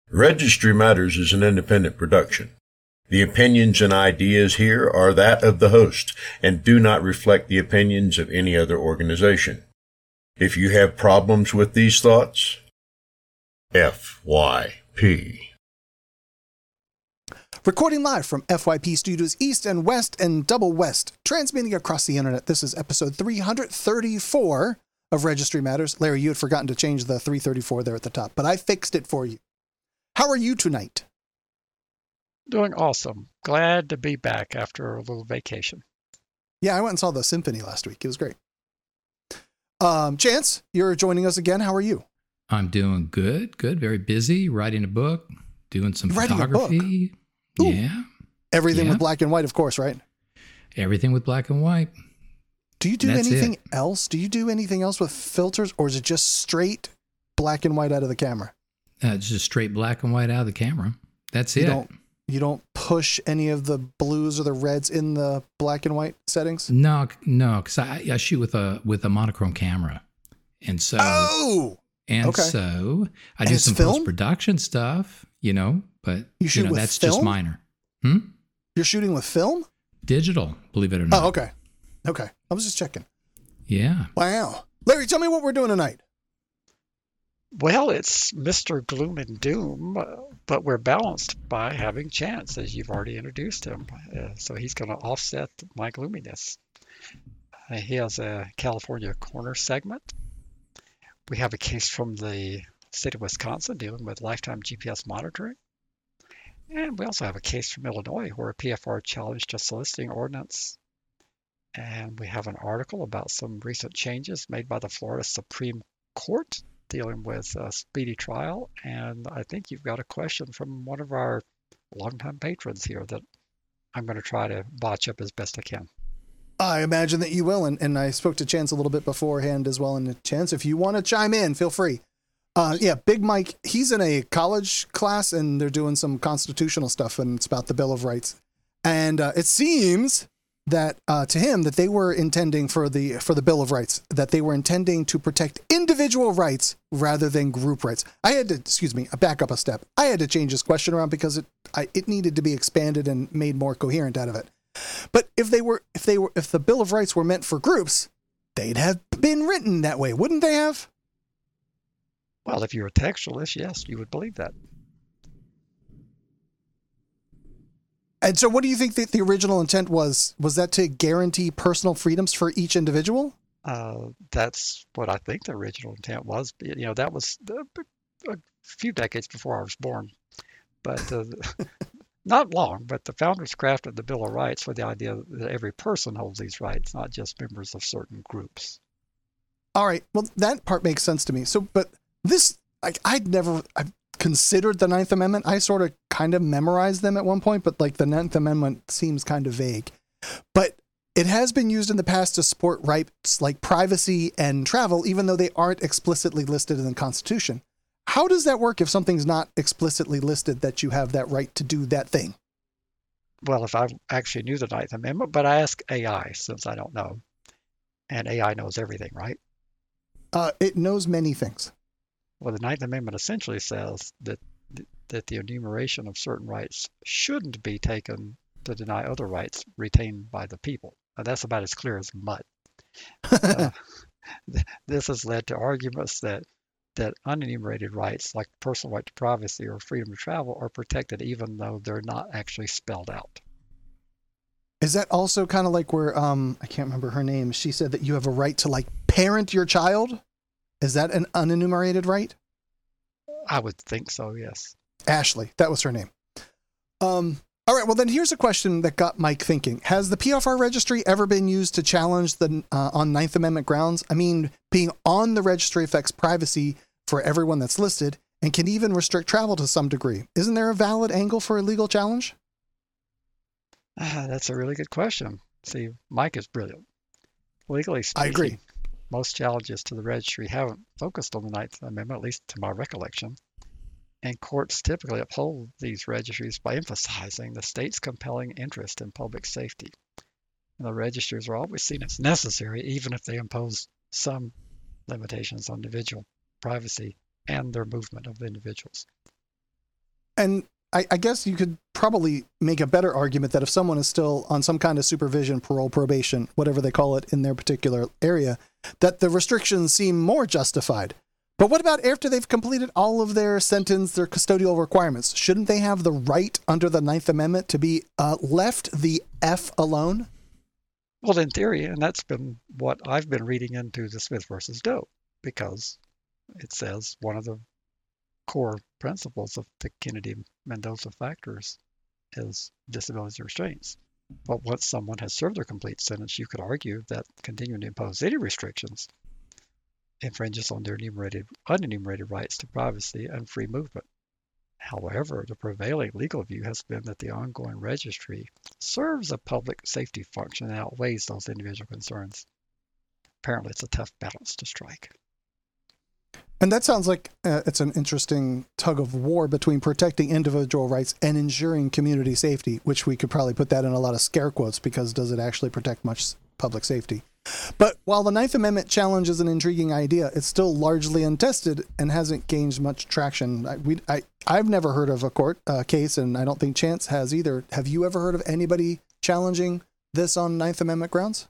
Registry Matters is an independent production. The opinions and ideas here are that of the host and do not reflect the opinions of any other organization. If you have problems with these thoughts, FYP. Recording live from FYP Studios East and West and Double West, transmitting across the internet. This is episode 334 of Registry Matters. Larry, you had forgotten to change the 334 there at the top, but I fixed it for you. How are you tonight? Doing awesome. Glad to be back after a little vacation. Yeah, I went and saw the symphony last week. It was great. Chance, you're joining us again. How are you? I'm doing good. Very busy, writing a book, doing some photography. Yeah. Everything with black and white, of course, right? Everything with black and white. Do you do anything else? Do you do anything else with filters, or is it just straight black and white out of the camera? It's just straight black and white out of the camera. That's it. You don't push any of the blues or the reds in the black and white settings? No, because I shoot with a monochrome camera, and so so I do some post-production stuff, but that's film? just minor. You're shooting with film? Digital, believe it or not. Oh, okay. I was just checking. Yeah. Wow. Larry, tell me what we're doing tonight. Well, it's Mr. Gloom and Doom, but we're balanced by having Chance, as you've already introduced him. So he's going to offset my gloominess. He has a California Corner segment. We have a case from the state of Wisconsin dealing with lifetime GPS monitoring. And we also have a case from Illinois where a PFR challenged a soliciting ordinance. And we have an article about some recent changes made by the Florida Supreme Court dealing with a speedy trial. And I think you've got a question from one of our longtime patrons here that I'm going to try to botch up as best I can. I imagine that you will. And I spoke to Chance a little bit beforehand as well. And Chance, if you want to chime in, feel free. Big Mike, he's in a college class and they're doing some constitutional stuff and it's about the Bill of Rights. And it seems that to him that they were intending for the Bill of Rights, that they were intending to protect individual rights rather than group rights. I back up a step. I had to change this question around because it needed to be expanded and made more coherent out of it. But if the Bill of Rights were meant for groups, they'd have been written that way, wouldn't they have? Well, if you're a textualist, yes, you would believe that. And so what do you think that the original intent was? Was that to guarantee personal freedoms for each individual? That's what I think the original intent was. That was a few decades before I was born. But not long, but the founders crafted the Bill of Rights with the idea that every person holds these rights, not just members of certain groups. All right. Well, that part makes sense to me. So, but this, I've considered the Ninth Amendment. I sort of kind of memorized them at one point, but the Ninth Amendment seems kind of vague. But it has been used in the past to support rights like privacy and travel, even though they aren't explicitly listed in the Constitution. How does that work if something's not explicitly listed that you have that right to do that thing? Well, if I actually knew the Ninth Amendment, but I ask AI since I don't know. And AI knows everything, right? It knows many things. Well, the Ninth Amendment essentially says that the enumeration of certain rights shouldn't be taken to deny other rights retained by the people. Now, that's about as clear as mud. This has led to arguments that unenumerated rights, like personal right to privacy or freedom to travel, are protected even though they're not actually spelled out. Is that also kind of like where, I can't remember her name, she said that you have a right to parent your child? Is that an unenumerated right? I would think so, yes. Ashley, that was her name. All right, well then here's a question that got Mike thinking. Has the PFR registry ever been used to challenge on Ninth Amendment grounds? I mean, being on the registry affects privacy for everyone that's listed and can even restrict travel to some degree. Isn't there a valid angle for a legal challenge? That's a really good question. See, Mike is brilliant. Legally speaking, I agree. Most challenges to the registry haven't focused on the Ninth Amendment, at least to my recollection. And courts typically uphold these registries by emphasizing the state's compelling interest in public safety. And the registries are always seen as necessary, even if they impose some limitations on individual privacy and their movement of individuals. And I guess you could probably make a better argument that if someone is still on some kind of supervision, parole, probation, whatever they call it in their particular area, that the restrictions seem more justified. But what about after they've completed all of their sentence, their custodial requirements? Shouldn't they have the right under the Ninth Amendment to be left the F alone? Well, in theory, and that's been what I've been reading into the Smith versus Doe, because it says one of the core principles of the Kennedy-Mendoza factors is disability restraints. But once someone has served their complete sentence, you could argue that continuing to impose any restrictions infringes on their unenumerated rights to privacy and free movement. However, the prevailing legal view has been that the ongoing registry serves a public safety function and outweighs those individual concerns. Apparently, it's a tough balance to strike. And that sounds like it's an interesting tug of war between protecting individual rights and ensuring community safety, which we could probably put that in a lot of scare quotes, because does it actually protect much public safety? But while the Ninth Amendment challenge is an intriguing idea, it's still largely untested and hasn't gained much traction. I've never heard of a court case, and I don't think Chance has either. Have you ever heard of anybody challenging this on Ninth Amendment grounds?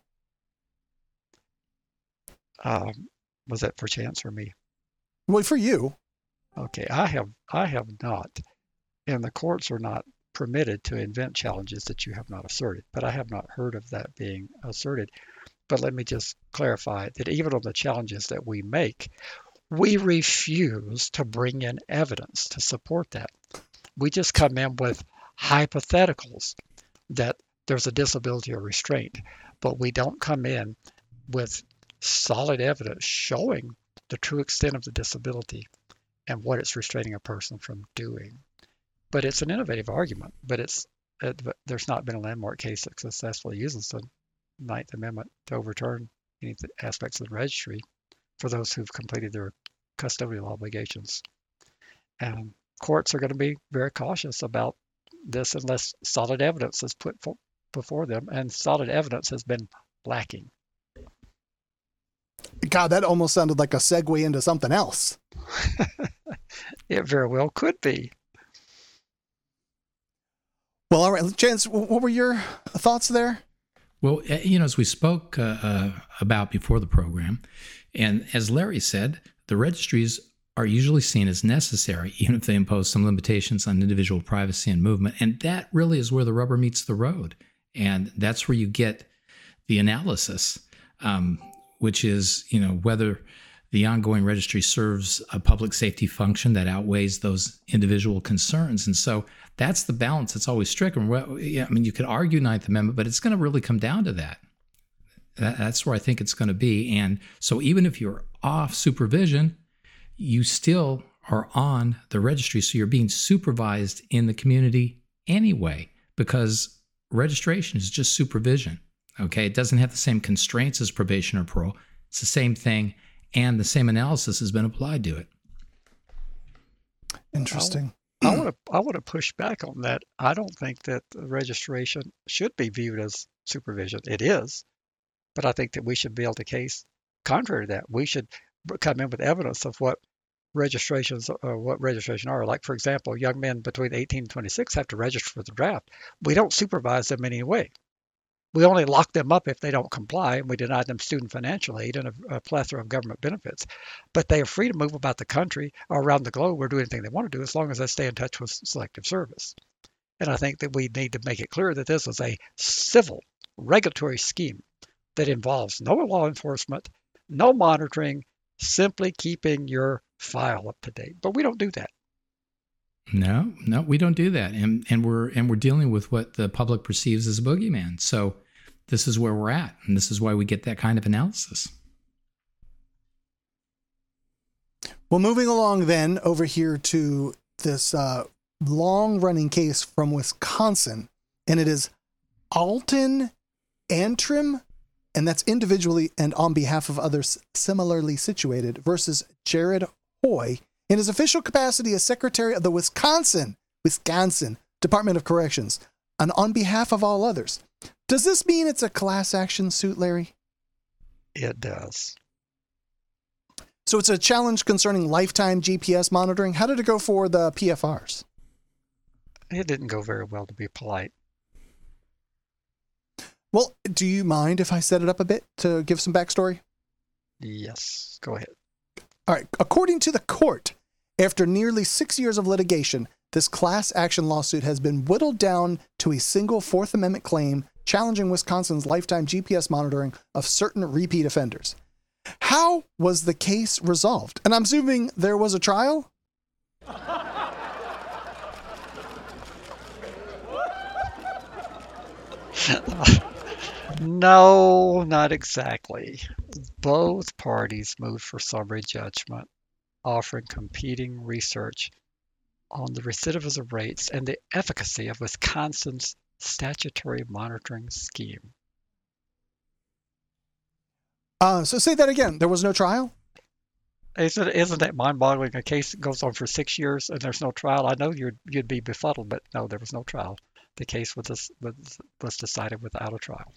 Was that for Chance or me? Well, for you. Okay, I have not, and the courts are not permitted to invent challenges that you have not asserted, but I have not heard of that being asserted. But let me just clarify that even on the challenges that we make, we refuse to bring in evidence to support that. We just come in with hypotheticals that there's a disability or restraint, but we don't come in with solid evidence showing the true extent of the disability and what it's restraining a person from doing. But it's an innovative argument, but there's not been a landmark case that successfully uses the Ninth Amendment to overturn any aspects of the registry for those who've completed their custodial obligations. And courts are going to be very cautious about this unless solid evidence is put before them, and solid evidence has been lacking. God, that almost sounded like a segue into something else. It very well could be. Well, all right, Chance, what were your thoughts there? Well, as we spoke about before the program, and as Larry said, the registries are usually seen as necessary, even if they impose some limitations on individual privacy and movement. And that really is where the rubber meets the road. And that's where you get the analysis, which is, whether the ongoing registry serves a public safety function that outweighs those individual concerns. And so that's the balance that's always stricken. Well, you could argue Ninth Amendment, but it's going to really come down to that. That's where I think it's going to be. And so even if you're off supervision, you still are on the registry. So you're being supervised in the community anyway, because registration is just supervision. Okay, it doesn't have the same constraints as probation or parole. It's the same thing, and the same analysis has been applied to it. Interesting. I want to push back on that. I don't think that the registration should be viewed as supervision. It is, but I think that we should be able to case contrary to that. We should come in with evidence of what registrations are. Like, for example, young men between 18 and 26 have to register for the draft. We don't supervise them in any way. We only lock them up if they don't comply, and we deny them student financial aid and a plethora of government benefits. But they are free to move about the country or around the globe or do anything they want to do as long as they stay in touch with Selective Service. And I think that we need to make it clear that this is a civil regulatory scheme that involves no law enforcement, no monitoring, simply keeping your file up to date. But we don't do that. No, we don't do that, and we're dealing with what the public perceives as a boogeyman. So this is where we're at, and this is why we get that kind of analysis. Well, moving along then over here to this long-running case from Wisconsin, and it is Alton Antrim, and that's individually and on behalf of others similarly situated, versus Jared Hoy, in his official capacity as Secretary of the Wisconsin Department of Corrections, and on behalf of all others. Does this mean it's a class action suit, Larry? It does. So it's a challenge concerning lifetime GPS monitoring. How did it go for the PFRs? It didn't go very well, to be polite. Well, do you mind if I set it up a bit to give some backstory? Yes, go ahead. All right. According to the court, after nearly 6 years of litigation, this class action lawsuit has been whittled down to a single Fourth Amendment claim challenging Wisconsin's lifetime GPS monitoring of certain repeat offenders. How was the case resolved? And I'm assuming there was a trial? No, not exactly. Both parties moved for summary judgment, offering competing research on the recidivism rates and the efficacy of Wisconsin's statutory monitoring scheme. So say that again. There was no trial? Isn't that mind-boggling? A case that goes on for 6 years and there's no trial. I know you'd be befuddled, but no, there was no trial. The case was decided without a trial.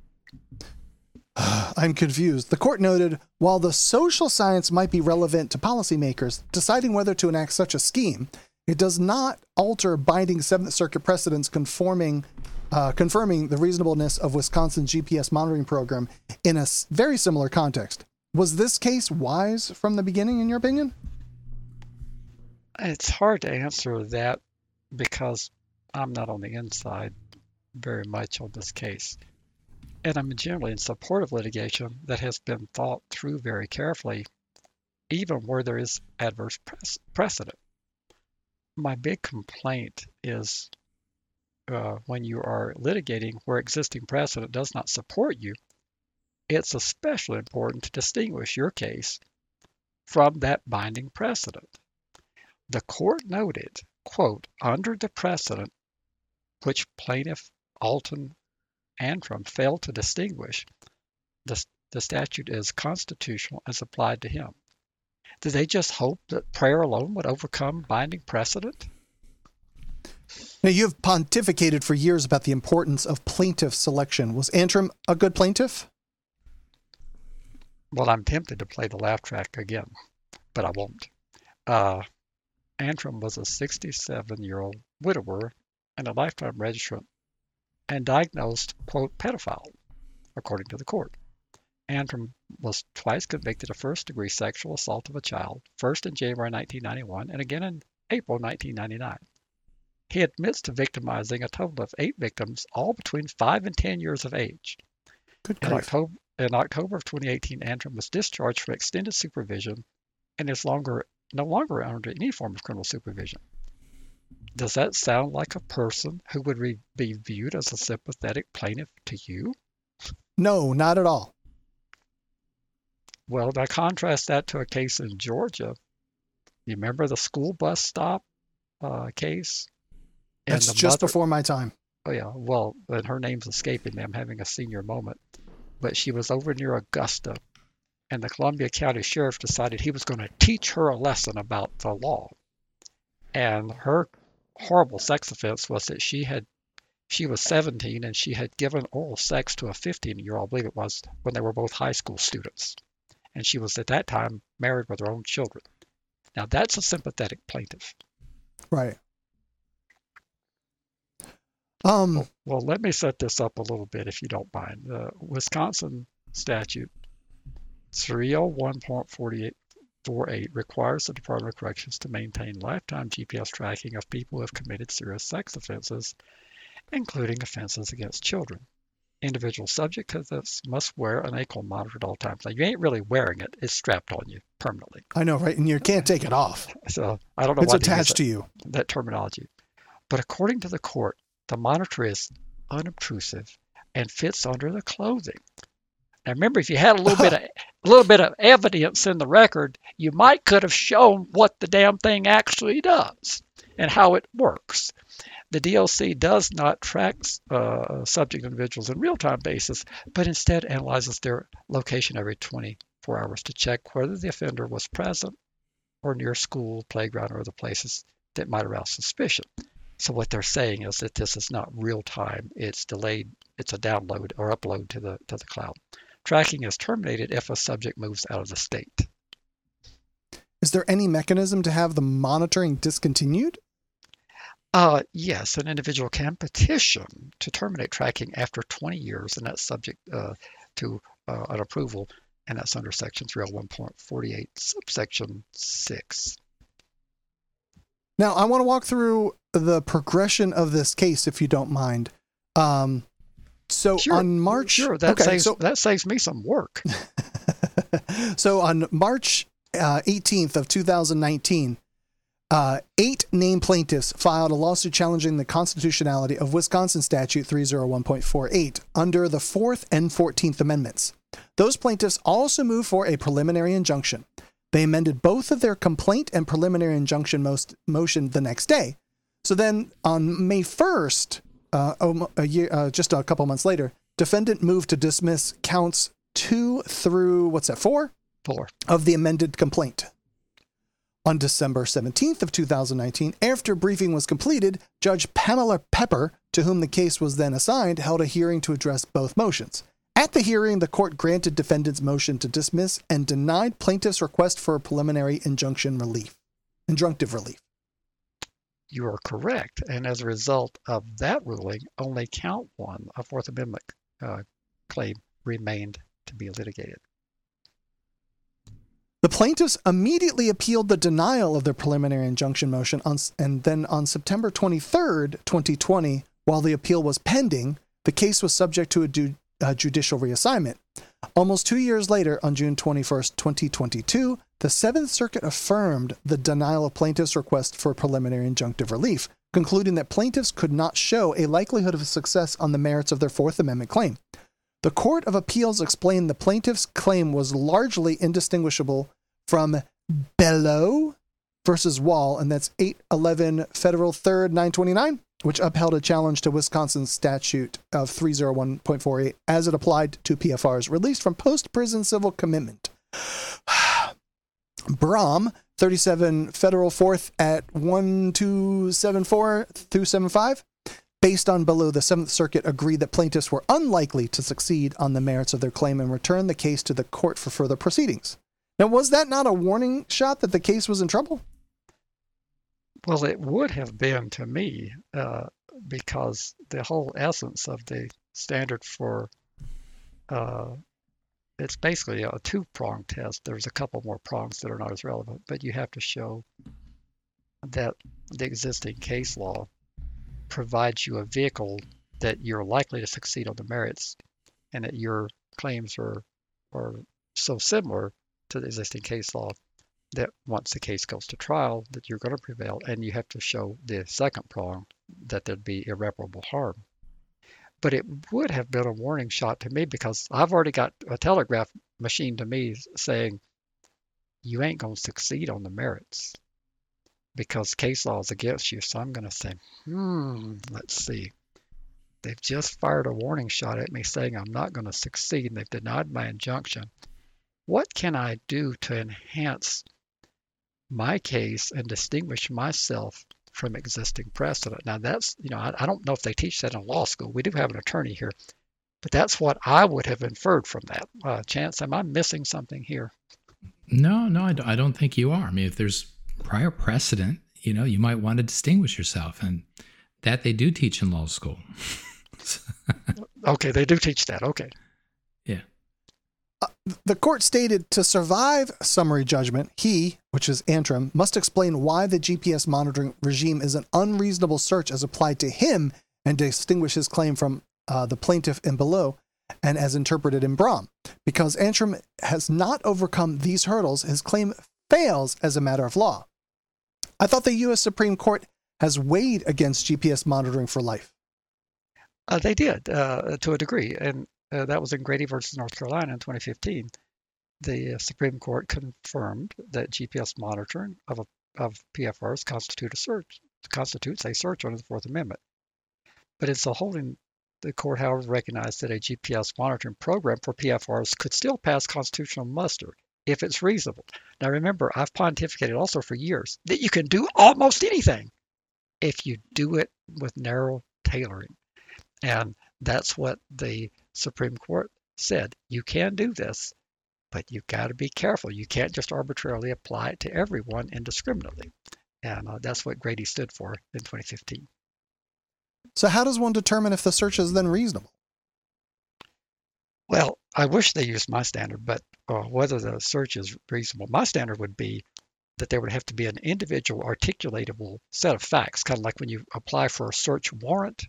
I'm confused. The court noted, while the social science might be relevant to policymakers deciding whether to enact such a scheme, it does not alter binding Seventh Circuit precedents confirming the reasonableness of Wisconsin's GPS monitoring program in a very similar context. Was this case wise from the beginning, in your opinion? It's hard to answer that because I'm not on the inside very much on this case. And I'm generally in support of litigation that has been thought through very carefully, even where there is adverse precedent. My big complaint is when you are litigating where existing precedent does not support you, it's especially important to distinguish your case from that binding precedent. The court noted, quote, under the precedent which plaintiff Alton Antrim failed to distinguish, the statute is constitutional as applied to him. Did they just hope that prayer alone would overcome binding precedent? Now, you have pontificated for years about the importance of plaintiff selection. Was Antrim a good plaintiff? Well, I'm tempted to play the laugh track again, but I won't. Antrim was a 67-year-old widower and a lifetime registrant and diagnosed, quote, pedophile, according to the court. Antrim was twice convicted of first-degree sexual assault of a child, first in January 1991 and again in April 1999. He admits to victimizing a total of 8 victims, all between 5 and 10 years of age. Good In grief. October of 2018, Antrim was discharged from extended supervision and is no longer under any form of criminal supervision. Does that sound like a person who would be viewed as a sympathetic plaintiff to you? No, not at all. Well, now contrast that to a case in Georgia. You remember the school bus stop case? And That's just before my time. Oh, yeah. Well, and her name's escaping me. I'm having a senior moment. But she was over near Augusta, and the Columbia County Sheriff decided he was going to teach her a lesson about the law. And her horrible sex offense was that she was 17 and she had given oral sex to a 15-year-old, I believe it was, when they were both high school students. And she was at that time married with her own children. Now that's a sympathetic plaintiff. Right. Well, let me set this up a little bit if you don't mind. The Wisconsin statute 301.48 requires the Department of Corrections to maintain lifetime GPS tracking of people who have committed serious sex offenses, including offenses against children. Individuals subject to this must wear an ankle monitor at all times. Now, you ain't really wearing it. It's strapped on you permanently. I know, right? And you can't take it off. So I don't know It's why attached to you. that terminology. But according to the court, the monitor is unobtrusive and fits under the clothing. Now remember, if you had a little bit of evidence in the record, you might could have shown what the damn thing actually does and how it works. The DOC does not track subject individuals in real-time basis, but instead analyzes their location every 24 hours to check whether the offender was present or near school, playground, or other places that might arouse suspicion. So what they're saying is that this is not real-time; it's delayed. It's a download or upload to the cloud. Tracking is terminated if a subject moves out of the state. Is there any mechanism to have the monitoring discontinued? Yes, an individual can petition to terminate tracking after 20 years, and that's subject to an approval, and that's under Section 301.48, subsection 6. Now, I want to walk through the progression of this case, if you don't mind. So Sure, on March... Sure, that, okay, that saves me some work. So on March 18th of 2019, 8 named plaintiffs filed a lawsuit challenging the constitutionality of Wisconsin Statute 301.48 under the 4th and 14th Amendments. Those plaintiffs also moved for a preliminary injunction. They amended both of their complaint and preliminary injunction motion the next day. So then on May 1st, just a couple months later, defendant moved to dismiss counts 2 through, 4? 4. Of the amended complaint. On December 17th of 2019, after briefing was completed, Judge Pamela Pepper, to whom the case was then assigned, held a hearing to address both motions. At the hearing, the court granted defendant's motion to dismiss and denied plaintiff's request for a preliminary injunctive relief. You are correct. And as a result of that ruling, only count 1, a Fourth Amendment claim, remained to be litigated. The plaintiffs immediately appealed the denial of their preliminary injunction motion, and then on September 23rd, 2020, while the appeal was pending, the case was subject to a judicial reassignment. Almost 2 years later, on June 21st, 2022, the Seventh Circuit affirmed the denial of plaintiffs' request for preliminary injunctive relief, concluding that plaintiffs could not show a likelihood of success on the merits of their Fourth Amendment claim. The Court of Appeals explained the plaintiff's claim was largely indistinguishable from Bellow versus Wall, and that's 811 Federal 3rd 929, which upheld a challenge to Wisconsin's statute of 301.48 as it applied to PFRs released from post-prison civil commitment. Brom, 37 Federal 4th at 1274 through 75. Based on Bellow, the Seventh Circuit agreed that plaintiffs were unlikely to succeed on the merits of their claim and returned the case to the court for further proceedings. Now, was that not a warning shot that the case was in trouble? Well, it would have been to me, because the whole essence of the standard for it's basically a two-pronged test. There's a couple more prongs that are not as relevant, but you have to show that the existing case law provides you a vehicle that you're likely to succeed on the merits, and that your claims are so similar to the existing case law that once the case goes to trial, that you're going to prevail, and you have to show the second prong, that there'd be irreparable harm. But it would have been a warning shot to me, because I've already got a telegraph machine to me saying, you ain't going to succeed on the merits because case law is against you. So I'm going to say, let's see. They've just fired a warning shot at me saying I'm not going to succeed, and they've denied my injunction. What can I do to enhance my case and distinguish myself from existing precedent? Now that's, I don't know if they teach that in law school. We do have an attorney here, but that's what I would have inferred from that. Chance, am I missing something here? No, I don't think you are. I mean, if there's prior precedent, you might want to distinguish yourself, and that they do teach in law school. Okay, they do teach that. Okay. Yeah. The court stated to survive summary judgment, he, which is Antrim, must explain why the GPS monitoring regime is an unreasonable search as applied to him and distinguish his claim from the plaintiff in Below and as interpreted in Brom. Because Antrim has not overcome these hurdles, his claim fails as a matter of law. I thought the U.S. Supreme Court has weighed against GPS monitoring for life. They did, to a degree, and that was in Grady versus North Carolina in 2015. The Supreme Court confirmed that GPS monitoring of PFRs constitutes a search under the Fourth Amendment. But it's a holding. The court, however, recognized that a GPS monitoring program for PFRs could still pass constitutional muster if it's reasonable. Now remember, I've pontificated also for years that you can do almost anything if you do it with narrow tailoring. And that's what the Supreme Court said. You can do this, but you've got to be careful. You can't just arbitrarily apply it to everyone indiscriminately. And that's what Grady stood for in 2015. So how does one determine if the search is then reasonable? Well, I wish they used my standard, but whether the search is reasonable, my standard would be that there would have to be an individual articulatable set of facts, kind of like when you apply for a search warrant.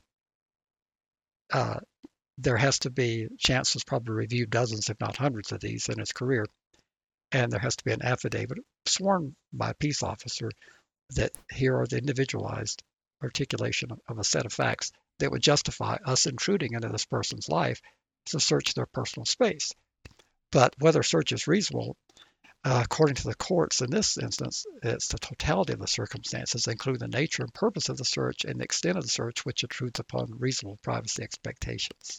There has to be, Chance has probably reviewed dozens, if not hundreds of these in his career, and there has to be an affidavit sworn by a peace officer that here are the individualized articulation of a set of facts that would justify us intruding into this person's life to search their personal space. But whether search is reasonable, according to the courts in this instance, it's the totality of the circumstances, including the nature and purpose of the search and the extent of the search, which intrudes upon reasonable privacy expectations.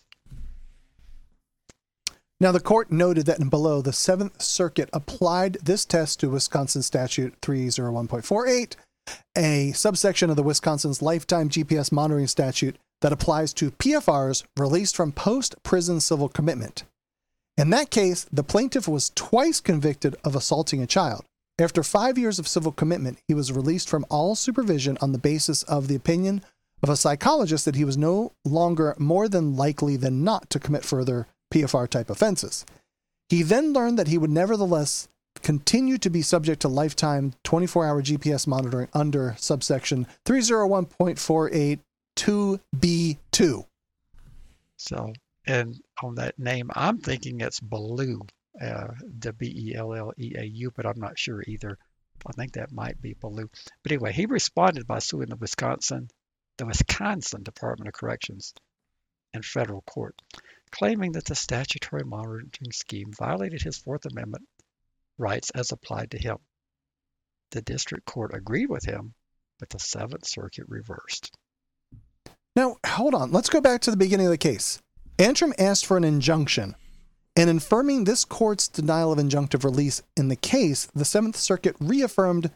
Now, the court noted that in below, the Seventh Circuit applied this test to Wisconsin Statute 301.48, a subsection of the Wisconsin's lifetime GPS monitoring statute that applies to PFRs released from post-prison civil commitment. In that case, the plaintiff was twice convicted of assaulting a child. After 5 years of civil commitment, he was released from all supervision on the basis of the opinion of a psychologist that he was no longer more than likely than not to commit further PFR-type offenses. He then learned that he would nevertheless continue to be subject to lifetime 24-hour GPS monitoring under subsection 301.48 2B2. So, and on that name, I'm thinking it's Beleau, the Belleau, but I'm not sure either. I think that might be Beleau. But anyway, he responded by suing the Wisconsin Department of Corrections in federal court, claiming that the statutory monitoring scheme violated his Fourth Amendment rights as applied to him. The district court agreed with him, but the Seventh Circuit reversed. Now, hold on. Let's go back to the beginning of the case. Antrim asked for an injunction. In affirming this court's denial of injunctive release in the case, the Seventh Circuit reaffirmed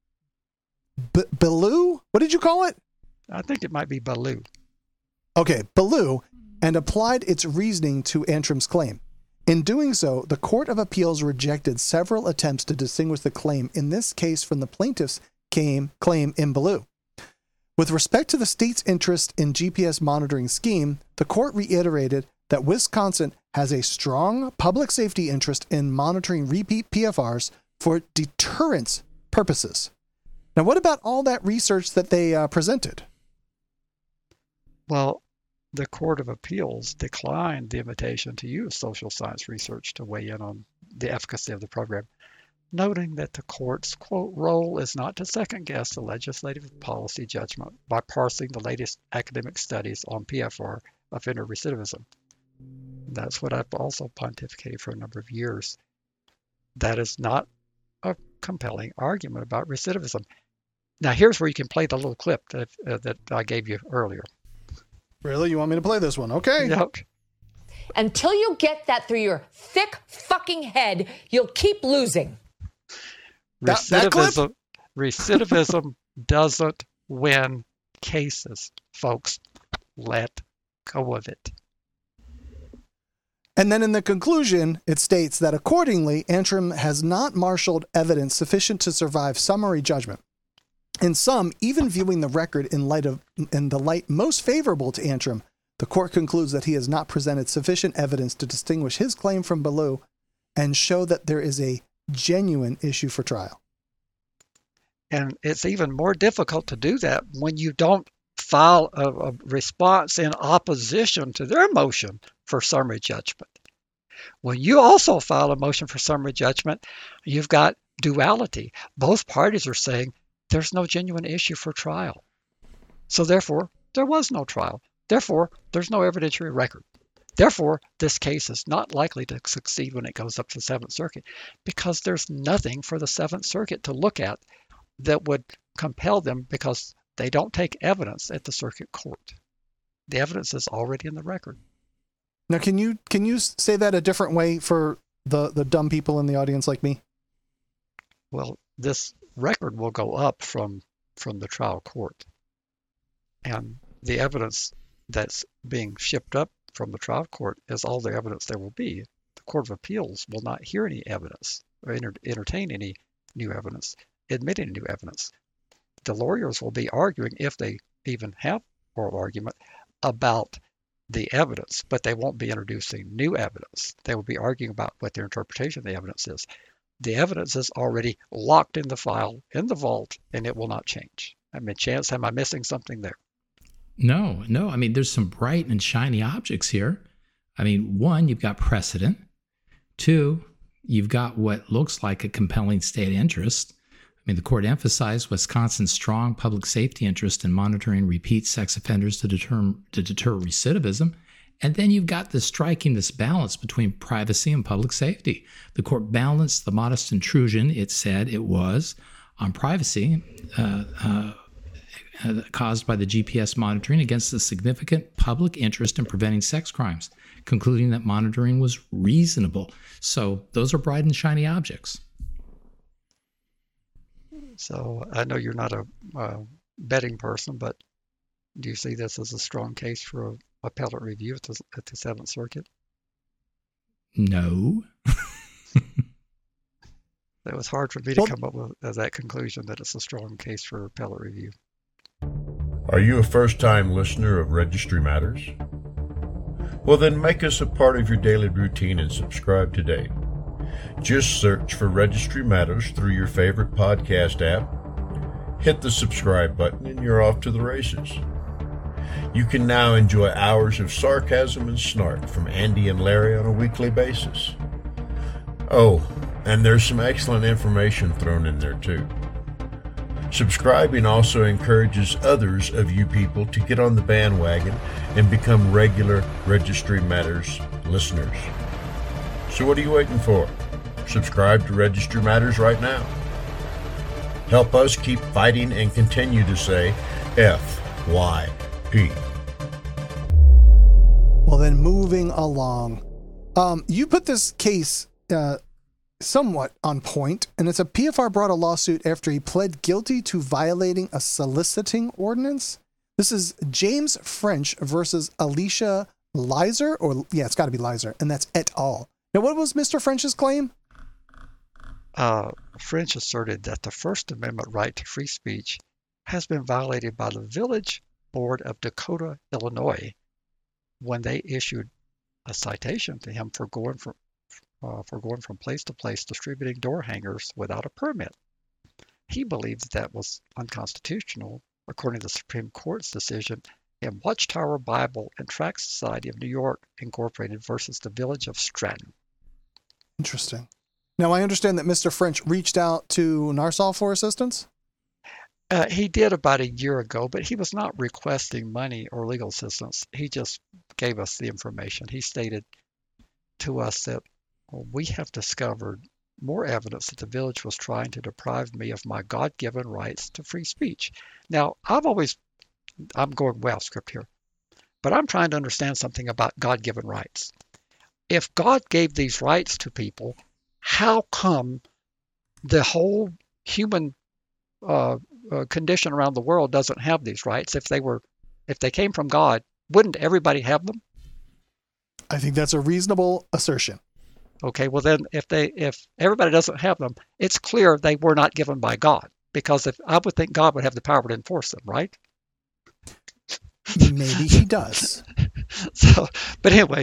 Beleau? What did you call it? I think it might be Beleau. Okay, Beleau, and applied its reasoning to Antrim's claim. In doing so, the Court of Appeals rejected several attempts to distinguish the claim in this case from the plaintiff's claim in Beleau. With respect to the state's interest in GPS monitoring scheme, the court reiterated that Wisconsin has a strong public safety interest in monitoring repeat PFRs for deterrence purposes. Now, what about all that research that they presented? Well, the Court of Appeals declined the invitation to use social science research to weigh in on the efficacy of the program, noting that the court's, quote, role is not to second-guess the legislative policy judgment by parsing the latest academic studies on PFR offender recidivism. That's what I've also pontificated for a number of years. That is not a compelling argument about recidivism. Now, here's where you can play the little clip that I gave you earlier. Really? You want me to play this one? Okay. Yep. Until you get that through your thick fucking head, you'll keep losing. Recidivism doesn't win cases, folks. Let go of it. And then in the conclusion, it states that accordingly, Antrim has not marshaled evidence sufficient to survive summary judgment. In sum, even viewing the record in the light most favorable to Antrim, the court concludes that he has not presented sufficient evidence to distinguish his claim from Beleau and show that there is a genuine issue for trial. And it's even more difficult to do that when you don't file a response in opposition to their motion for summary judgment. When you also file a motion for summary judgment, you've got duality. Both parties are saying there's no genuine issue for trial. So therefore, there was no trial. Therefore, there's no evidentiary record. Therefore, this case is not likely to succeed when it goes up to the Seventh Circuit because there's nothing for the Seventh Circuit to look at that would compel them because they don't take evidence at the circuit court. The evidence is already in the record. Now, can you say that a different way for the dumb people in the audience like me? Well, this record will go up from the trial court. And the evidence that's being shipped up from the trial court is all the evidence there will be. The Court of Appeals will not hear any evidence or entertain any new evidence, admit any new evidence. the lawyers will be arguing, if they even have oral argument, about the evidence, but they won't be introducing new evidence. They will be arguing about what their interpretation of the evidence is. The evidence is already locked in the file, in the vault, and it will not change. I mean, Chance, am I missing something there? No. I mean, there's some bright and shiny objects here. I mean, one, you've got precedent. Two, you've got what looks like a compelling state interest. I mean, the court emphasized Wisconsin's strong public safety interest in monitoring repeat sex offenders to deter recidivism. And then you've got this striking this balance between privacy and public safety. The court balanced the modest intrusion, it said it was, on privacy caused by the GPS monitoring against the significant public interest in preventing sex crimes, concluding that monitoring was reasonable. So those are bright and shiny objects. So I know you're not a betting person, but do you see this as a strong case for appellate review at the Seventh Circuit? No. It was hard for me to come up with that conclusion that it's a strong case for appellate review. Are you a first-time listener of Registry Matters? Well, then make us a part of your daily routine and subscribe today. Just search for Registry Matters through your favorite podcast app. Hit the subscribe button and you're off to the races. You can now enjoy hours of sarcasm and snark from Andy and Larry on a weekly basis. Oh, and there's some excellent information thrown in there too. Subscribing also encourages others of you people to get on the bandwagon and become regular Registry Matters listeners. So what are you waiting for? Subscribe to Registry Matters right now. Help us keep fighting and continue to say FYP. Well, then moving along. You put this case somewhat on point, and it's a PFR brought a lawsuit after he pled guilty to violating a soliciting ordinance. This is James French versus Alicia Lizer, it's got to be Lizer, and that's et al. Now, what was Mr. French's claim? French asserted that the First Amendment right to free speech has been violated by the Village Board of Dakota, Illinois, when they issued a citation to him for going from place to place distributing door hangers without a permit. He believed that was unconstitutional, according to the Supreme Court's decision in Watchtower Bible and Tract Society of New York, Incorporated versus the Village of Stratton. Interesting. Now, I understand that Mr. French reached out to NARSOL for assistance? He did about a year ago, but he was not requesting money or legal assistance. He just gave us the information. He stated to us that we have discovered more evidence that the village was trying to deprive me of my God-given rights to free speech. Now, I'm going well script here, but I'm trying to understand something about God-given rights. If God gave these rights to people, how come the whole human condition around the world doesn't have these rights? If they came from God, wouldn't everybody have them? I think that's a reasonable assertion. Okay, well then, if everybody doesn't have them, it's clear they were not given by God, because I would think God would have the power to enforce them, right? Maybe he does. But anyway,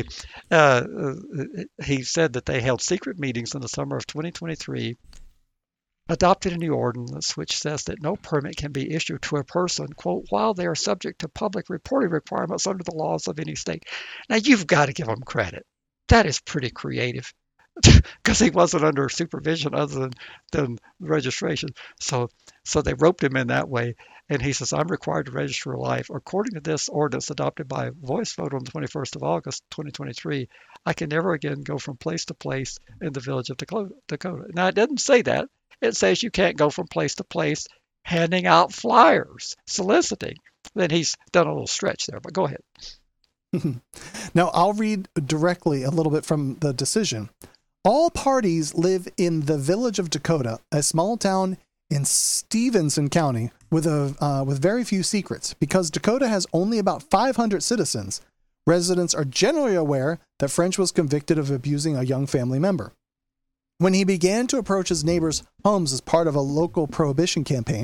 he said that they held secret meetings in the summer of 2023, adopted a new ordinance which says that no permit can be issued to a person, quote, while they are subject to public reporting requirements under the laws of any state. Now, you've got to give them credit. That is pretty creative, because he wasn't under supervision other than registration. So they roped him in that way. And he says, I'm required to register a life. According to this ordinance adopted by voice vote on the 21st of August, 2023, I can never again go from place to place in the village of Dakota. Now, it doesn't say that. It says you can't go from place to place handing out flyers, soliciting. Then he's done a little stretch there, but go ahead. Now, I'll read directly a little bit from the decision. All parties live in the village of Dakota, a small town in Stevenson County with very few secrets. Because Dakota has only about 500 citizens, residents are generally aware that French was convicted of abusing a young family member. When he began to approach his neighbors' homes as part of a local prohibition campaign,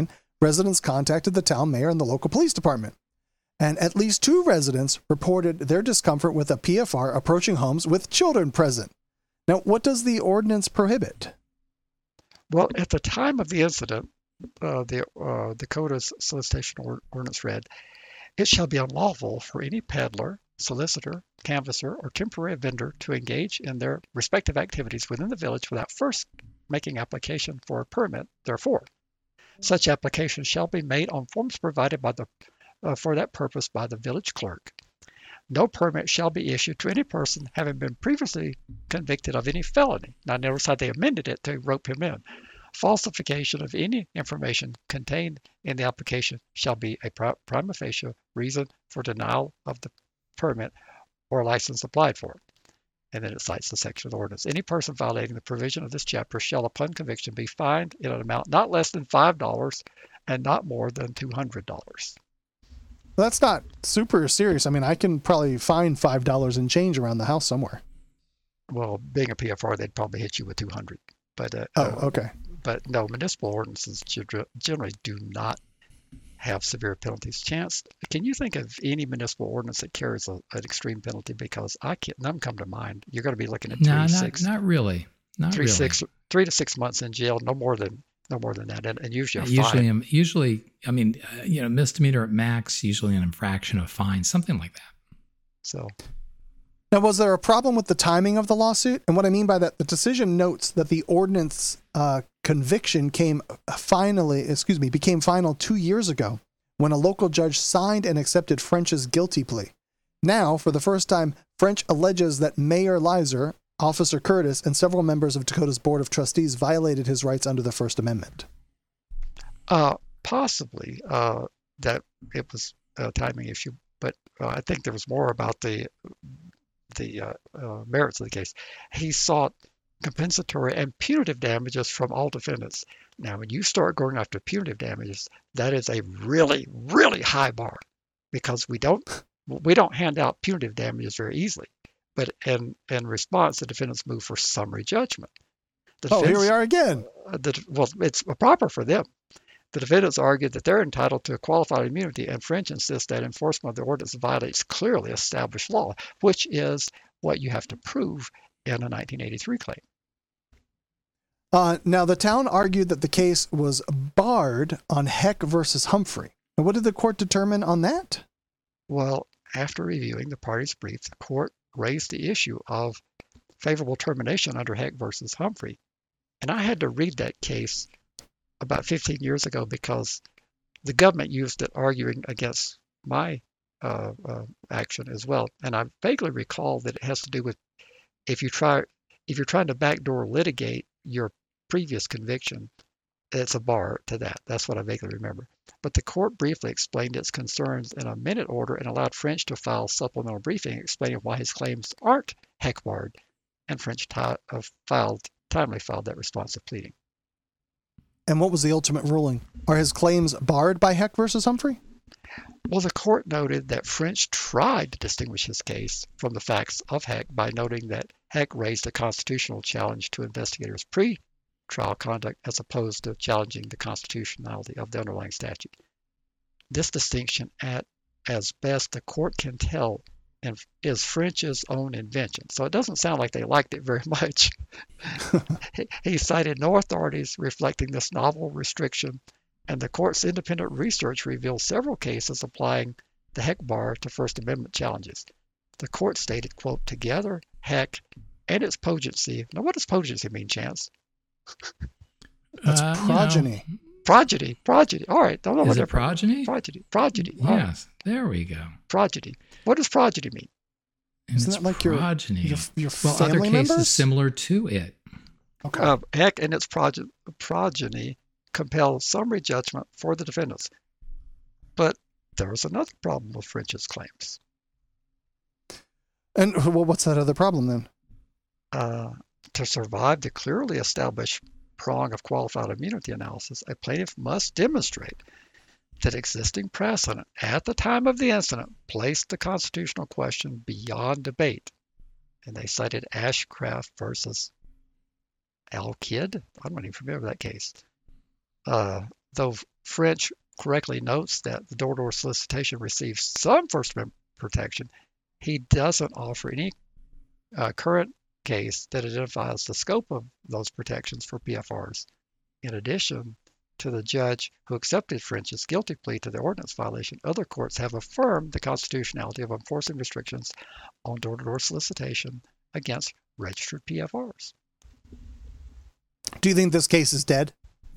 residents contacted the town mayor and the local police department. And at least 2 residents reported their discomfort with a PFR approaching homes with children present. Now, what does the ordinance prohibit? Well, at the time of the incident, the Dakota's solicitation ordinance read, "It shall be unlawful for any peddler, solicitor, canvasser, or temporary vendor to engage in their respective activities within the village without first making application for a permit therefor. Such application shall be made on forms provided for that purpose by the village clerk. No permit shall be issued to any person having been previously convicted of any felony." Now notice how they amended it to rope him in. "Falsification of any information contained in the application shall be a prima facie reason for denial of the permit or license applied for." And then it cites the section of the ordinance. "Any person violating the provision of this chapter shall, upon conviction, be fined in an amount not less than $5 and not more than $200. Well, that's not super serious. I mean, I can probably find $5 and change around the house somewhere. Well, being a PFR, they'd probably hit you with 200. But okay. But no, municipal ordinances generally do not have severe penalties. Chance, can you think of any municipal ordinance that carries an extreme penalty? Because none come to mind. You're going to be looking at not really. Not really. 3 to 6 months in jail, no more than that, and usually a fine. Usually, misdemeanor at max, usually an infraction, a fine, something like that. So. Now, was there a problem with the timing of the lawsuit? And what I mean by that, the decision notes that the ordinance conviction became final 2 years ago when a local judge signed and accepted French's guilty plea. Now, for the first time, French alleges that Mayor Leiser, Officer Curtis, and several members of Dakota's Board of Trustees violated his rights under the First Amendment. Possibly that it was a timing issue, but I think there was more about the merits of the case. He sought compensatory and punitive damages from all defendants. Now, when you start going after punitive damages, that is a really, really high bar, because we don't hand out punitive damages very easily. But in response, the defendants move for summary judgment. Here we are again. It's proper for them. The defendants argued that they're entitled to a qualified immunity, and French insists that enforcement of the ordinance violates clearly established law, which is what you have to prove in a 1983 claim. Now, the town argued that the case was barred on Heck versus Humphrey. And what did the court determine on that? Well, after reviewing the parties' briefs, the court raised the issue of favorable termination under Heck versus Humphrey. And I had to read that case about 15 years ago because the government used it arguing against my action as well. And I vaguely recall that it has to do with if you're trying to backdoor litigate your previous conviction, it's a bar to that. That's what I vaguely remember. But the court briefly explained its concerns in a minute order and allowed French to file supplemental briefing explaining why his claims aren't Heck barred, and French timely filed that responsive pleading. And what was the ultimate ruling? Are his claims barred by Heck versus Humphrey? Well, the court noted that French tried to distinguish his case from the facts of Heck by noting that Heck raised a constitutional challenge to investigators' pre-trial conduct as opposed to challenging the constitutionality of the underlying statute. This distinction, as best the court can tell, is French's own invention. So it doesn't sound like they liked it very much. He cited no authorities reflecting this novel restriction, and the court's independent research revealed several cases applying the Heck bar to First Amendment challenges. The court stated, quote, "Together, Heck and its pogency." Now, what does pogency mean, Chance? That's progeny. Progeny. All right. Don't know Is what it progeny? Progeny. Yes, there we go. Progeny. What does progeny mean? Isn't that like progeny? your well, family other cases members? similar to it. Okay. Heck and its progeny compel summary judgment for the defendants. But there was another problem with French's claims. And what's that other problem then? To survive the clearly established prong of qualified immunity analysis, a plaintiff must demonstrate that existing precedent at the time of the incident placed the constitutional question beyond debate. And they cited Ashcraft versus Al Kidd. I'm not even familiar with that case. Though French correctly notes that the door-to-door solicitation receives some First Amendment protection, he doesn't offer any current case that identifies the scope of those protections for PFRs. In addition to the judge who accepted French's guilty plea to the ordinance violation, other courts have affirmed the constitutionality of enforcing restrictions on door-to-door solicitation against registered PFRs. Do you think this case is dead?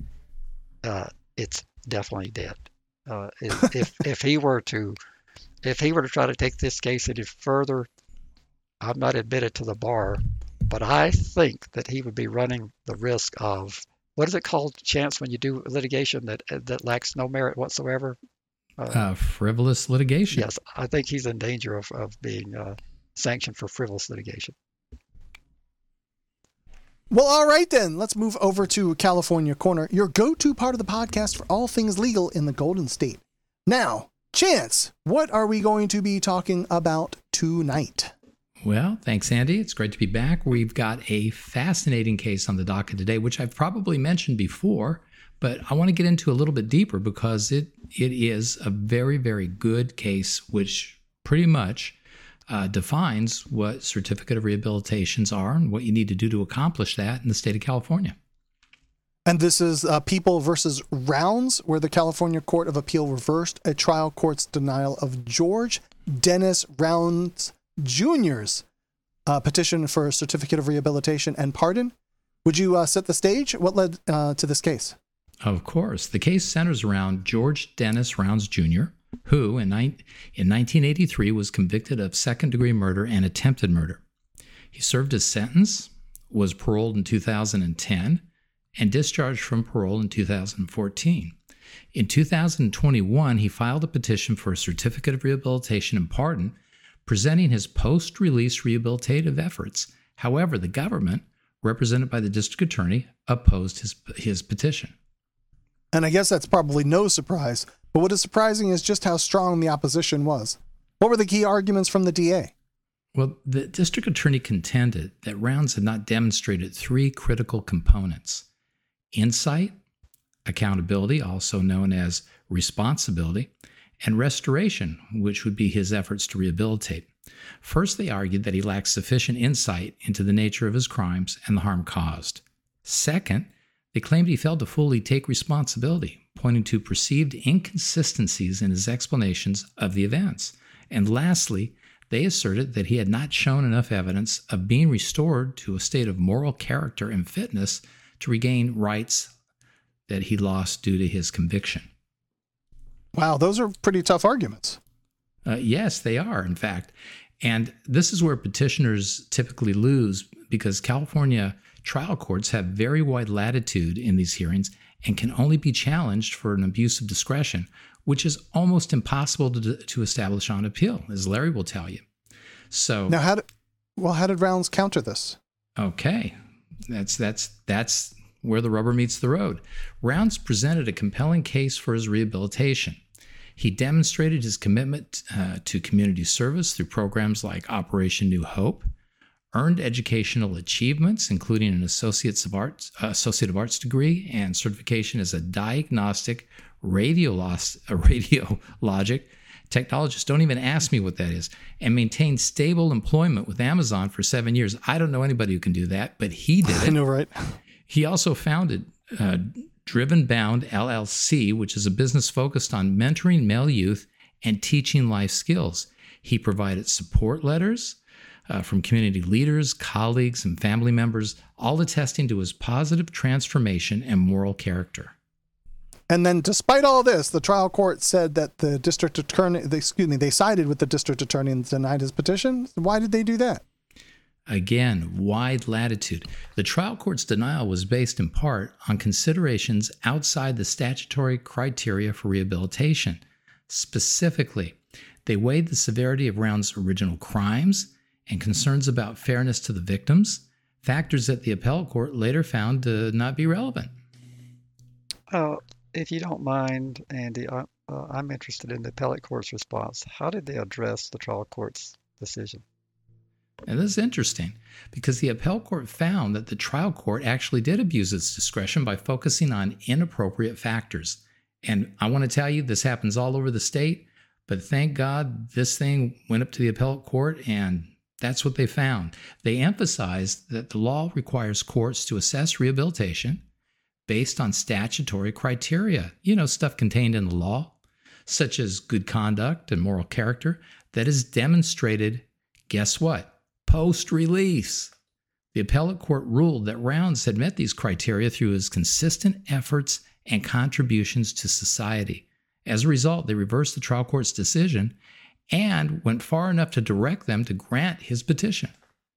It's definitely dead. If he were to try to take this case any further, I'm not admitted to the bar, but I think that he would be running the risk of, what is it called, Chance, when you do litigation that lacks no merit whatsoever? Frivolous litigation. Yes, I think he's in danger of being sanctioned for frivolous litigation. Well, all right then. Let's move over to California Corner, your go-to part of the podcast for all things legal in the Golden State. Now, Chance, what are we going to be talking about tonight? Well, thanks, Andy. It's great to be back. We've got a fascinating case on the docket today, which I've probably mentioned before, but I want to get into a little bit deeper because it is a very, very good case, which pretty much defines what certificate of rehabilitations are and what you need to do to accomplish that in the state of California. And this is People versus Rounds, where the California Court of Appeal reversed a trial court's denial of George Dennis Rounds Jr.'s petition for a certificate of rehabilitation and pardon. Would you set the stage? What led to this case? Of course. The case centers around George Dennis Rounds Jr., who in 1983 was convicted of second-degree murder and attempted murder. He served his sentence, was paroled in 2010, and discharged from parole in 2014. In 2021, he filed a petition for a certificate of rehabilitation and pardon, presenting his post-release rehabilitative efforts. However, the government, represented by the district attorney, opposed his petition. And I guess that's probably no surprise, but what is surprising is just how strong the opposition was. What were the key arguments from the DA? Well, the district attorney contended that Rounds had not demonstrated three critical components: insight, accountability, also known as responsibility, and restoration, which would be his efforts to rehabilitate. First, they argued that he lacked sufficient insight into the nature of his crimes and the harm caused. Second, they claimed he failed to fully take responsibility, pointing to perceived inconsistencies in his explanations of the events. And lastly, they asserted that he had not shown enough evidence of being restored to a state of moral character and fitness to regain rights that he lost due to his conviction. Wow, those are pretty tough arguments. Yes, they are, in fact. And this is where petitioners typically lose, because California trial courts have very wide latitude in these hearings and can only be challenged for an abuse of discretion, which is almost impossible to establish on appeal, as Larry will tell you. So now, how did Rounds counter this? Okay, that's where the rubber meets the road. Rounds presented a compelling case for his rehabilitation. He demonstrated his commitment to community service through programs like Operation New Hope, earned educational achievements, including an Associate of Arts degree and certification as a diagnostic radiologic technologist. Don't even ask me what that is. And maintained stable employment with Amazon for 7 years. I don't know anybody who can do that, but he did it. I know, right? He also founded Driven Bound LLC, which is a business focused on mentoring male youth and teaching life skills. He provided support letters from community leaders, colleagues, and family members, all attesting to his positive transformation and moral character. And then, despite all this, the trial court said that the district attorney, they sided with the district attorney and denied his petition. Why did they do that? Again, wide latitude. The trial court's denial was based in part on considerations outside the statutory criteria for rehabilitation. Specifically, they weighed the severity of Rounds' original crimes and concerns about fairness to the victims, factors that the appellate court later found to not be relevant. If you don't mind, Andy, I'm interested in the appellate court's response. How did they address the trial court's decision? And this is interesting because the appellate court found that the trial court actually did abuse its discretion by focusing on inappropriate factors, And I want to tell you, this happens all over the state, but thank God this thing went up to the appellate court, and that's what they found. They emphasized that the law requires courts to assess rehabilitation based on statutory criteria, stuff contained in the law, such as good conduct and moral character, that is demonstrated, guess what? Post-release. The appellate court ruled that Rounds had met these criteria through his consistent efforts and contributions to society. As a result, they reversed the trial court's decision and went far enough to direct them to grant his petition.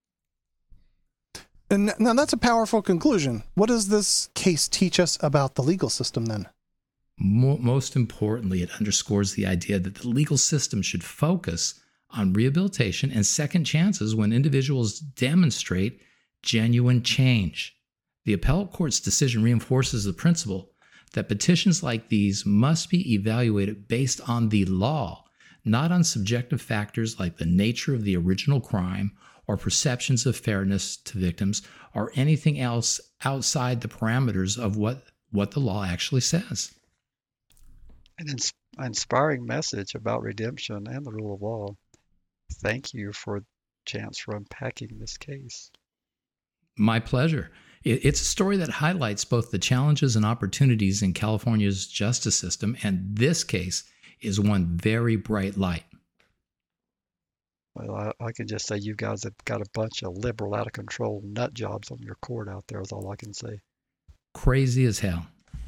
And now that's a powerful conclusion. What does this case teach us about the legal system then? Most importantly, it underscores the idea that the legal system should focus on rehabilitation and second chances when individuals demonstrate genuine change. The appellate court's decision reinforces the principle that petitions like these must be evaluated based on the law, not on subjective factors like the nature of the original crime or perceptions of fairness to victims or anything else outside the parameters of what the law actually says. An inspiring message about redemption and the rule of law. Thank you for Chance for unpacking this case. My pleasure. It's a story that highlights both the challenges and opportunities in California's justice system, and this case is one very bright light. Well, I can just say you guys have got a bunch of liberal, out of control nut jobs on your court out there is all I can say. Crazy as hell.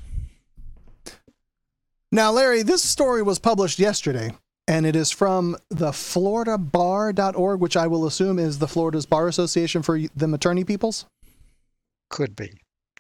Now, Larry, this story was published yesterday, and it is from the floridabar.org, which I will assume is the Florida's Bar Association for them attorney peoples. Could be.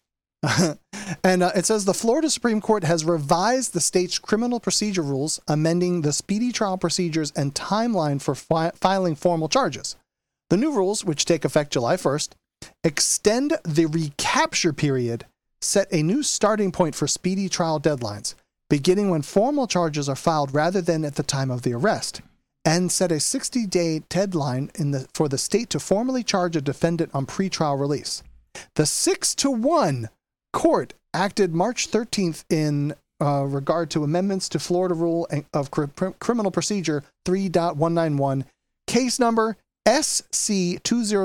And it says the Florida Supreme Court has revised the state's criminal procedure rules, amending the speedy trial procedures and timeline for filing formal charges. The new rules, which take effect July 1st, extend the recapture period, set a new starting point for speedy trial deadlines, beginning when formal charges are filed rather than at the time of the arrest, and set a 60-day deadline for the state to formally charge a defendant on pretrial release. The 6-1 court acted March 13th in regard to amendments to Florida Rule of Criminal Procedure 3.191, case number SC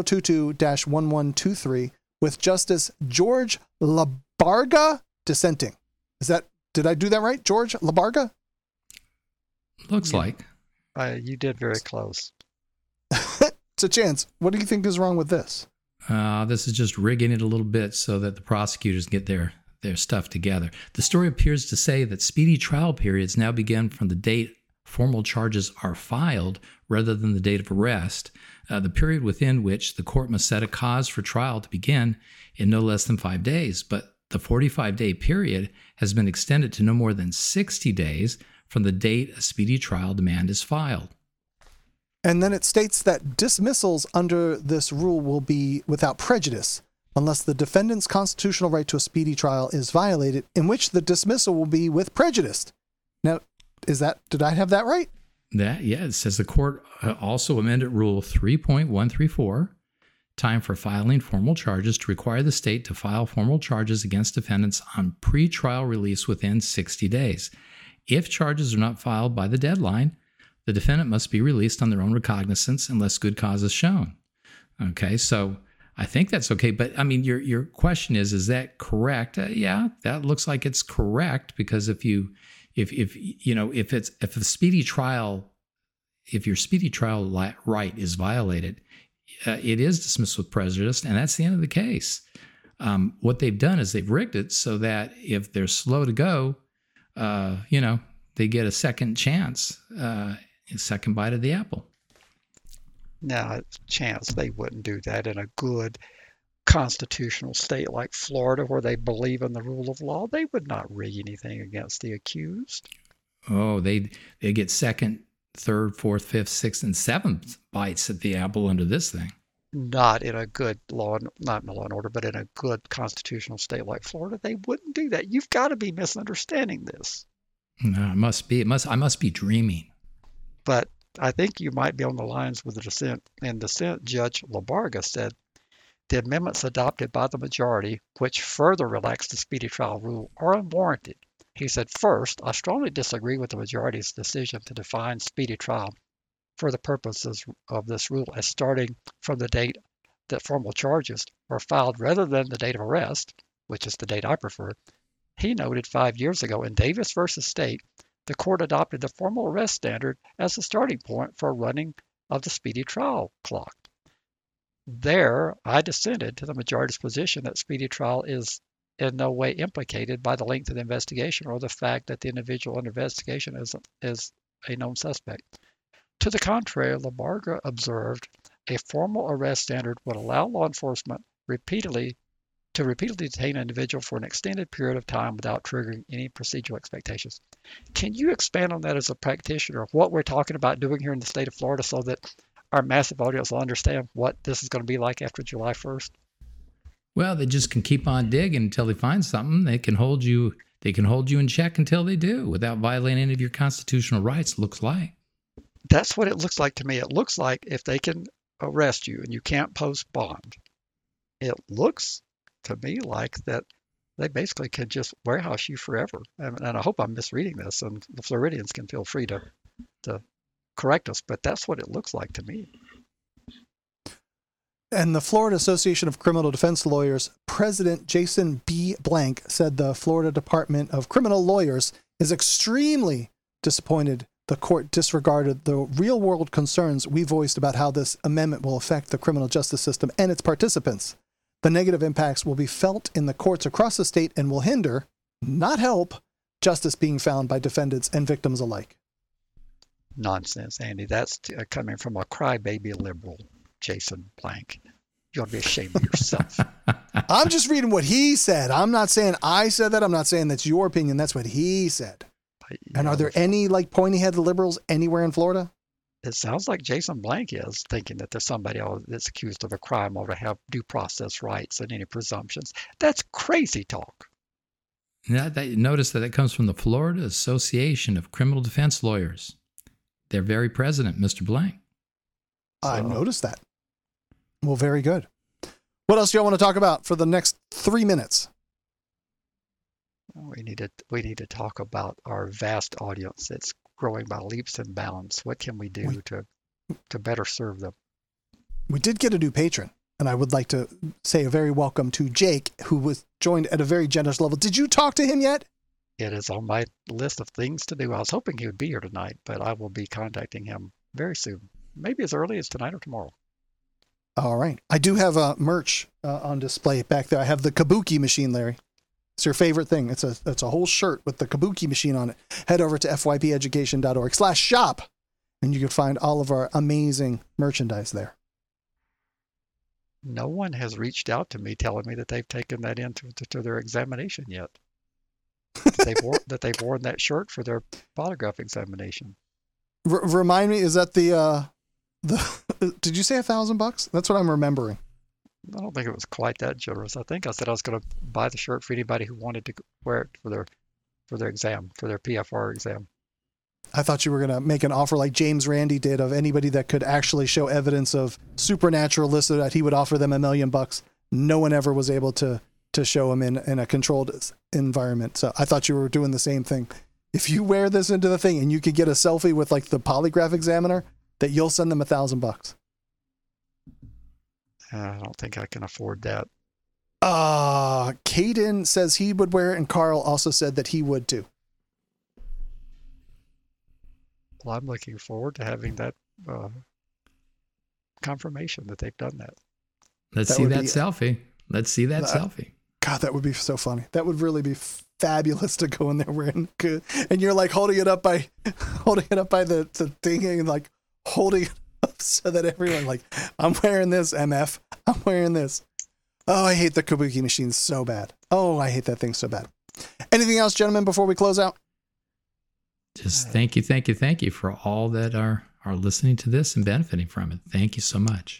2022-1123, with Justice George Labarga dissenting. Did I do that right? George Labarga? Looks like. You did very close. So, Chance, what do you think is wrong with this? This is just rigging it a little bit so that the prosecutors get their stuff together. The story appears to say that speedy trial periods now begin from the date formal charges are filed rather than the date of arrest, the period within which the court must set a cause for trial to begin in no less than 5 days. But the 45-day period has been extended to no more than 60 days from the date a speedy trial demand is filed. And then it states that dismissals under this rule will be without prejudice unless the defendant's constitutional right to a speedy trial is violated, in which the dismissal will be with prejudice. Now, did I have that right? It says the court also amended Rule 3.134, time for filing formal charges, to require the state to file formal charges against defendants on pretrial release within 60 days. If charges are not filed by the deadline, the defendant must be released on their own recognizance unless good cause is shown. Okay, so I think that's okay. But I mean, your question is that correct? Yeah, that looks like it's correct, because if your speedy trial right is violated, it is dismissed with prejudice, and that's the end of the case. What they've done is they've rigged it so that if they're slow to go, they get a second chance. A second bite of the apple. Now, Chance, they wouldn't do that in a good constitutional state like Florida, where they believe in the rule of law. They would not rig anything against the accused. Oh, they get second, third, fourth, fifth, sixth, and seventh bites at the apple under this thing. Not in a good not in a law and order, but in a good constitutional state like Florida, they wouldn't do that. You've got to be misunderstanding this. No, it must be. I must be dreaming. But I think you might be on the lines with the dissent. In dissent, Judge Labarga said the amendments adopted by the majority, which further relaxed the speedy trial rule, are unwarranted He said, first, I strongly disagree with the majority's decision to define speedy trial for the purposes of this rule as starting from the date that formal charges are filed rather than the date of arrest, which is the date I prefer. He noted 5 years ago in Davis versus State, the court adopted the formal arrest standard as the starting point for running of the speedy trial clock. There, I dissented to the majority's position that speedy trial is in no way implicated by the length of the investigation or the fact that the individual under investigation is a known suspect. To the contrary, Labarga observed a formal arrest standard would allow law enforcement repeatedly detain an individual for an extended period of time without triggering any procedural expectations. Can you expand on that as a practitioner, what we're talking about doing here in the state of Florida so that our massive audience will understand what this is going to be like after July 1st? Well, they just can keep on digging until they find something. They can hold you in check until they do without violating any of your constitutional rights, looks like. That's what it looks like to me. It looks like if they can arrest you and you can't post bond, it looks to me like that they basically can just warehouse you forever. And I hope I'm misreading this, and the Floridians can feel free to correct us, but that's what it looks like to me. And the Florida Association of Criminal Defense Lawyers President Jason B. Blank said the Florida Department of Criminal Lawyers is extremely disappointed the court disregarded the real-world concerns we voiced about how this amendment will affect the criminal justice system and its participants. The negative impacts will be felt in the courts across the state and will hinder, not help, justice being found by defendants and victims alike. Nonsense, Andy. That's coming from a crybaby liberal, Jason Blank. You ought to be ashamed of yourself. I'm just reading what he said. I'm not saying I said that. I'm not saying that's your opinion. That's what he said. And are there any pointy-headed liberals anywhere in Florida? It sounds like Jason Blank is thinking that there's somebody that's accused of a crime ought to have due process rights and any presumptions. That's crazy talk. Notice that it comes from the Florida Association of Criminal Defense Lawyers. Their very president, Mr. Blank. I noticed that. Well, very good. What else do y'all want to talk about for the next 3 minutes? We need to talk about our vast audience that's growing by leaps and bounds. What can we do to better serve them? We did get a new patron, and I would like to say a very welcome to Jake, who was joined at a very generous level. Did you talk to him yet? It is on my list of things to do. I was hoping he would be here tonight, but I will be contacting him very soon. Maybe as early as tonight or tomorrow. All right. I do have a merch on display back there. I have the Kabuki machine, Larry. It's your favorite thing. It's a whole shirt with the Kabuki machine on it. Head over to fypeducation.org/shop, and you can find all of our amazing merchandise there. No one has reached out to me telling me that they've taken that into their examination yet. that they've worn that shirt for their polygraph examination. Remind me, is that the did you say $1,000? That's what I'm remembering. I don't think it was quite that generous. I think I said I was going to buy the shirt for anybody who wanted to wear it for their exam, for their PFR exam. I thought you were going to make an offer like James Randi did of anybody that could actually show evidence of supernaturalists, so that he would offer them $1 million. No one ever was able to show him in a controlled environment. So I thought you were doing the same thing. If you wear this into the thing and you could get a selfie with like the polygraph examiner, that you'll send them $1,000. I don't think I can afford that. Caden says he would wear it, and Carl also said that he would too. Well, I'm looking forward to having that confirmation that they've done that. Let's see that selfie. Let's see that selfie. God, that would be so funny. That would really be fabulous to go in there wearing good. And you're like holding it up by the thing and like holding it up so that everyone like, I'm wearing this, MF. I'm wearing this. Oh, I hate the Kabuki machine so bad. Oh, I hate that thing so bad. Anything else, gentlemen, before we close out? Just thank you for all that are listening to this and benefiting from it. Thank you so much.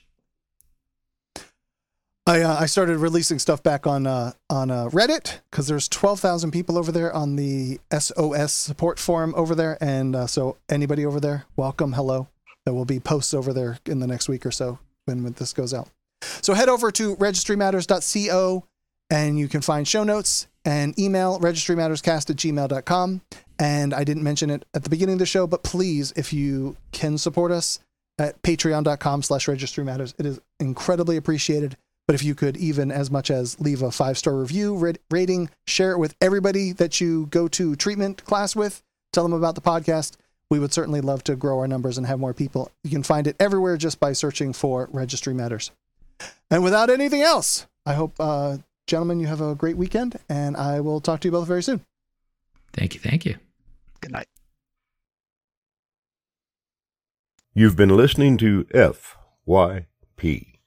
I started releasing stuff back on Reddit because there's 12,000 people over there on the SOS support forum over there. And so anybody over there, welcome, hello. There will be posts over there in the next week or so when this goes out. So head over to registrymatters.co and you can find show notes and email registrymatterscast@gmail.com. And I didn't mention it at the beginning of the show, but please, if you can support us at patreon.com/registrymatters, it is incredibly appreciated. But if you could even as much as leave a 5-star review, rating, share it with everybody that you go to treatment class with, tell them about the podcast. We would certainly love to grow our numbers and have more people. You can find it everywhere just by searching for Registry Matters. And without anything else, I hope, gentlemen, you have a great weekend, and I will talk to you both very soon. Thank you. Thank you. Good night. You've been listening to FYP.